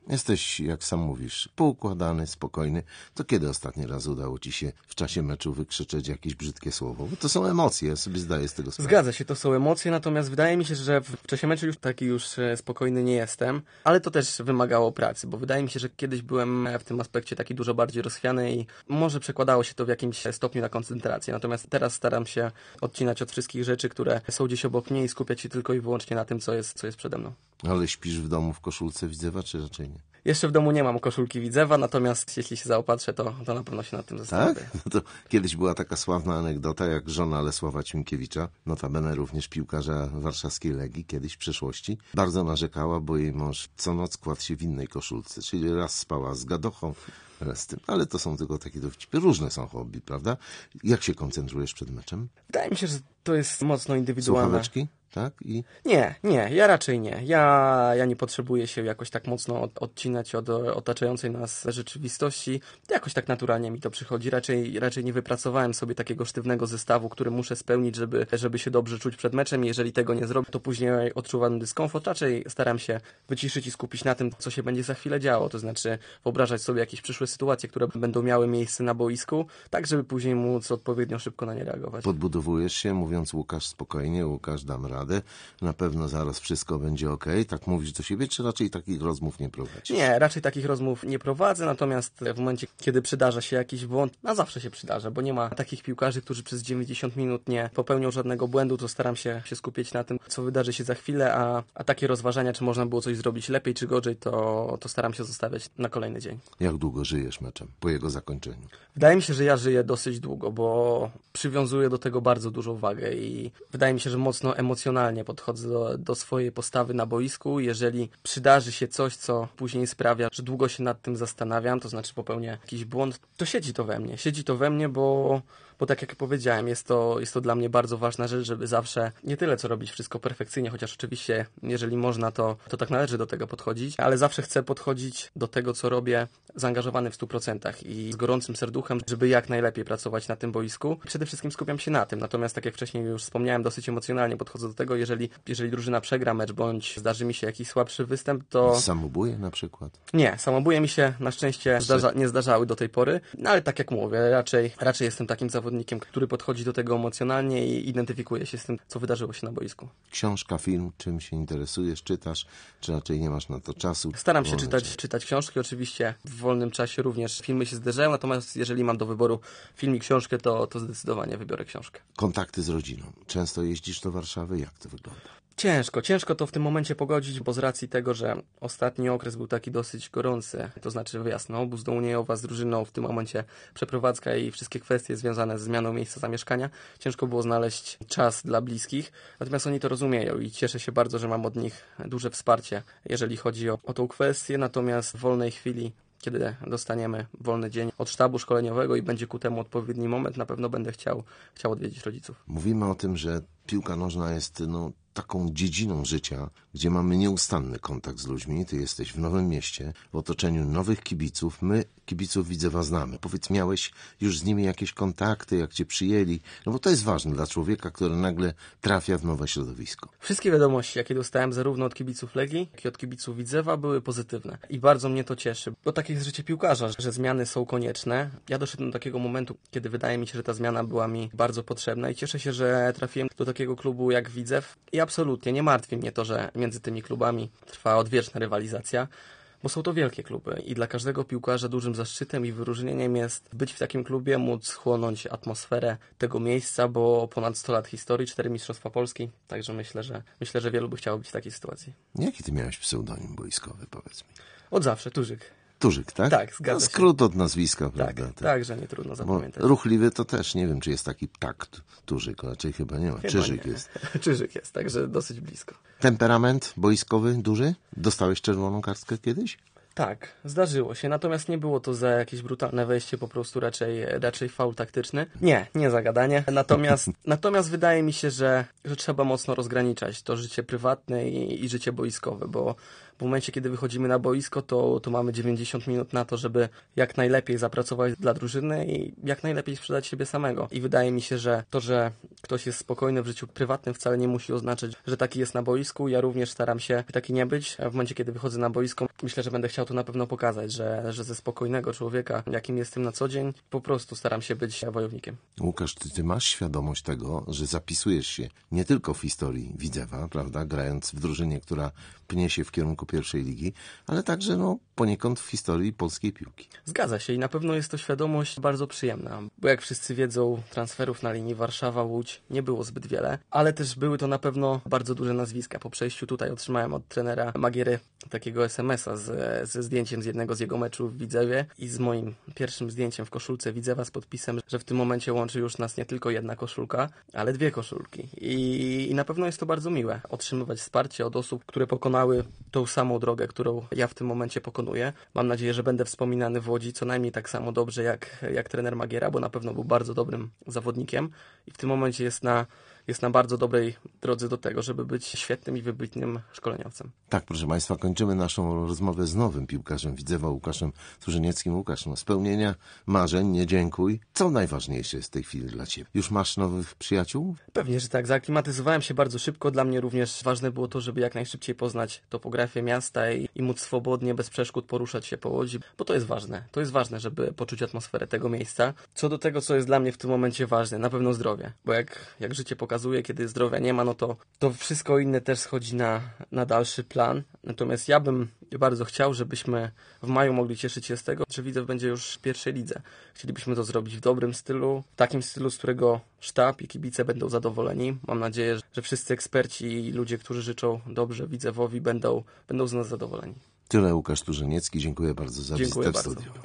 Jesteś, jak sam mówisz, poukładany, spokojny. To kiedy ostatni raz udało ci się w czasie meczu wykrzyczeć jakieś brzydkie słowo? Bo to są emocje, ja sobie zdaję z tego sprawę. Zgadza się, to są emocje, natomiast wydaje mi się, że w czasie meczu już taki spokojny nie jestem, ale to też wymagało pracy, bo wydaje mi się, że kiedyś byłem w tym aspekcie taki dużo bardziej rozchwiany i może przekładało się to w jakimś stopniu na koncentrację. Natomiast teraz staram się odcinać od wszystkich rzeczy, które są gdzieś obok mnie i skupiać się tylko i wyłącznie na tym, co jest przede mną. Ale śpisz w domu w koszulce Widzewa, czy raczej nie? Jeszcze w domu nie mam koszulki Widzewa, natomiast jeśli się zaopatrzę, to na pewno się nad tym zastanowię. Tak? No to kiedyś była taka sławna anegdota, jak żona Lesława Ćmkiewicza, notabene również piłkarza warszawskiej Legii, kiedyś w przeszłości, bardzo narzekała, bo jej mąż co noc kładł się w innej koszulce, czyli raz spała z gadochą, raz z tym. Ale to są tylko takie dowcipy. Różne są hobby, prawda? Jak się koncentrujesz przed meczem? Wydaje mi się, że to jest mocno indywidualne. Słuchaweczki? Tak? I Nie, ja raczej nie. Ja nie potrzebuję się jakoś tak mocno odcinać od otaczającej nas rzeczywistości. Jakoś tak naturalnie mi to przychodzi. Raczej nie wypracowałem sobie takiego sztywnego zestawu, który muszę spełnić, żeby się dobrze czuć przed meczem. Jeżeli tego nie zrobię, to później odczuwam dyskomfort. Raczej staram się wyciszyć i skupić na tym, co się będzie za chwilę działo. To znaczy wyobrażać sobie jakieś przyszłe sytuacje, które będą miały miejsce na boisku, tak żeby później móc odpowiednio szybko na nie reagować. podbudowujesz się, mówiąc Łukasz spokojnie, Łukasz dam radę, na pewno zaraz wszystko będzie okej. Tak mówisz do siebie, czy raczej takich rozmów nie prowadzisz? Nie, raczej takich rozmów nie prowadzę, natomiast w momencie, kiedy przydarza się jakiś błąd, a zawsze się przydarza, bo nie ma takich piłkarzy, którzy przez 90 minut nie popełnią żadnego błędu, to staram się skupić na tym, co wydarzy się za chwilę, a takie rozważania, czy można było coś zrobić lepiej, czy gorzej, to staram się zostawiać na kolejny dzień. Jak długo żyjesz meczem po jego zakończeniu? Wydaje mi się, że ja żyję dosyć długo, bo przywiązuję do tego bardzo dużą wagę i wydaje mi się, że mocno emocjonalnie podchodzę do swojej postawy na boisku. Jeżeli przydarzy się coś, co później sprawia, że długo się nad tym zastanawiam, to znaczy popełnię jakiś błąd, to siedzi to we mnie. Siedzi to we mnie, bo tak jak powiedziałem, jest to dla mnie bardzo ważna rzecz, żeby zawsze nie tyle co robić wszystko perfekcyjnie, chociaż oczywiście jeżeli można, to tak należy do tego podchodzić, ale zawsze chcę podchodzić do tego, co robię, zaangażowany w 100% i z gorącym serduchem, żeby jak najlepiej pracować na tym boisku. Przede wszystkim skupiam się na tym, natomiast tak jak wcześniej już wspomniałem, dosyć emocjonalnie podchodzę do tego, jeżeli drużyna przegra mecz, bądź zdarzy mi się jakiś słabszy występ, to... Samobuje na przykład? Nie, samobuje mi się na szczęście nie zdarzały do tej pory, no ale tak jak mówię, raczej jestem takim zawodnikiem, który podchodzi do tego emocjonalnie i identyfikuje się z tym, co wydarzyło się na boisku. Książka, film, czym się interesujesz, czytasz, czy raczej nie masz na to czasu? Staram się czytać książki, oczywiście w wolnym czasie również filmy się zdarzają, natomiast jeżeli mam do wyboru film i książkę, to zdecydowanie wybiorę książkę. Kontakty z rodziną. Często jeździsz do Warszawy? Jak to wygląda? Ciężko to w tym momencie pogodzić, bo z racji tego, że ostatni okres był taki dosyć gorący, to znaczy wyjazd na obóz do Uniejowa z drużyną, w tym momencie przeprowadzka i wszystkie kwestie związane z zmianą miejsca zamieszkania, ciężko było znaleźć czas dla bliskich, natomiast oni to rozumieją i cieszę się bardzo, że mam od nich duże wsparcie, jeżeli chodzi o tą kwestię, natomiast w wolnej chwili, kiedy dostaniemy wolny dzień od sztabu szkoleniowego i będzie ku temu odpowiedni moment, na pewno będę chciał odwiedzić rodziców. Mówimy o tym, że piłka nożna jest taką dziedziną życia, gdzie mamy nieustanny kontakt z ludźmi. Ty jesteś w Nowym Mieście, w otoczeniu nowych kibiców. My kibiców Widzewa znamy. Powiedz, miałeś już z nimi jakieś kontakty, jak cię przyjęli? No bo to jest ważne dla człowieka, który nagle trafia w nowe środowisko. Wszystkie wiadomości, jakie dostałem zarówno od kibiców Legii, jak i od kibiców Widzewa, były pozytywne. I bardzo mnie to cieszy, bo takie jest życie piłkarza, że zmiany są konieczne. Ja doszedłem do takiego momentu, kiedy wydaje mi się, że ta zmiana była mi bardzo potrzebna i cieszę się, że trafiłem do takiego klubu jak Widzew i absolutnie nie martwi mnie to, że między tymi klubami trwa odwieczna rywalizacja, bo są to wielkie kluby i dla każdego piłkarza dużym zaszczytem i wyróżnieniem jest być w takim klubie, móc chłonąć atmosferę tego miejsca, bo ponad 100 lat historii, 4 Mistrzostwa Polski, także myślę, że wielu by chciało być w takiej sytuacji. Jaki ty miałeś pseudonim boiskowy, powiedz mi? Od zawsze, Turzyk. Turzyk, tak? Tak, zgadza się. Skrót od nazwiska, prawda? Tak, że nie trudno zapamiętać. Bo ruchliwy to też, nie wiem, czy jest taki Turzyk, raczej chyba nie ma. Czyżyk jest. Czyżyk jest, także dosyć blisko. Temperament boiskowy duży? Dostałeś czerwoną kartkę kiedyś? Tak, zdarzyło się, natomiast nie było to za jakieś brutalne wejście, po prostu raczej faul taktyczny. Nie za gadanie. Natomiast wydaje mi się, że trzeba mocno rozgraniczać to życie prywatne i życie boiskowe, bo W momencie, kiedy wychodzimy na boisko, to mamy 90 minut na to, żeby jak najlepiej zapracować dla drużyny i jak najlepiej sprzedać siebie samego. I wydaje mi się, że to, że ktoś jest spokojny w życiu prywatnym, wcale nie musi oznaczać, że taki jest na boisku. Ja również staram się taki nie być. W momencie, kiedy wychodzę na boisko, myślę, że będę chciał to na pewno pokazać, że ze spokojnego człowieka, jakim jestem na co dzień, po prostu staram się być wojownikiem. Łukasz, ty masz świadomość tego, że zapisujesz się nie tylko w historii Widzewa, prawda, grając w drużynie, która pnie się w kierunku pierwszej ligi, ale także poniekąd w historii polskiej piłki. Zgadza się i na pewno jest to świadomość bardzo przyjemna, bo jak wszyscy wiedzą, transferów na linii Warszawa-Łódź nie było zbyt wiele, ale też były to na pewno bardzo duże nazwiska. Po przejściu tutaj otrzymałem od trenera Magiery takiego SMS-a ze zdjęciem z jednego z jego meczów w Widzewie i z moim pierwszym zdjęciem w koszulce Widzewa z podpisem, że w tym momencie łączy już nas nie tylko jedna koszulka, ale 2 koszulki. I na pewno jest to bardzo miłe, otrzymywać wsparcie od osób, które pokonały tą samą drogę, którą ja w tym momencie pokonuję. Mam nadzieję, że będę wspominany w Łodzi co najmniej tak samo dobrze jak trener Magiera, bo na pewno był bardzo dobrym zawodnikiem i w tym momencie jest na bardzo dobrej drodze do tego, żeby być świetnym i wybitnym szkoleniowcem. Tak, proszę Państwa, kończymy naszą rozmowę z nowym piłkarzem Widzewa, Łukaszem Turzenieckim. Łukasz, spełnienia marzeń, nie dziękuj. Co najważniejsze jest w tej chwili dla Ciebie? Już masz nowych przyjaciół? Pewnie, że tak. Zaaklimatyzowałem się bardzo szybko. Dla mnie również ważne było to, żeby jak najszybciej poznać topografię miasta i móc swobodnie, bez przeszkód poruszać się po Łodzi, bo to jest ważne. To jest ważne, żeby poczuć atmosferę tego miejsca. Co do tego, co jest dla mnie w tym momencie ważne, na pewno zdrowie, bo jak życie pokazuje, kiedy zdrowia nie ma, to wszystko inne też schodzi na dalszy plan. Natomiast ja bym bardzo chciał, żebyśmy w maju mogli cieszyć się z tego, że Widzew będzie już w pierwszej lidze. Chcielibyśmy to zrobić w dobrym stylu, w takim stylu, z którego sztab i kibice będą zadowoleni. Mam nadzieję, że wszyscy eksperci i ludzie, którzy życzą dobrze Widzewowi, będą z nas zadowoleni. Tyle Łukasz Turzeniecki. Dziękuję bardzo za wizytę w studiu.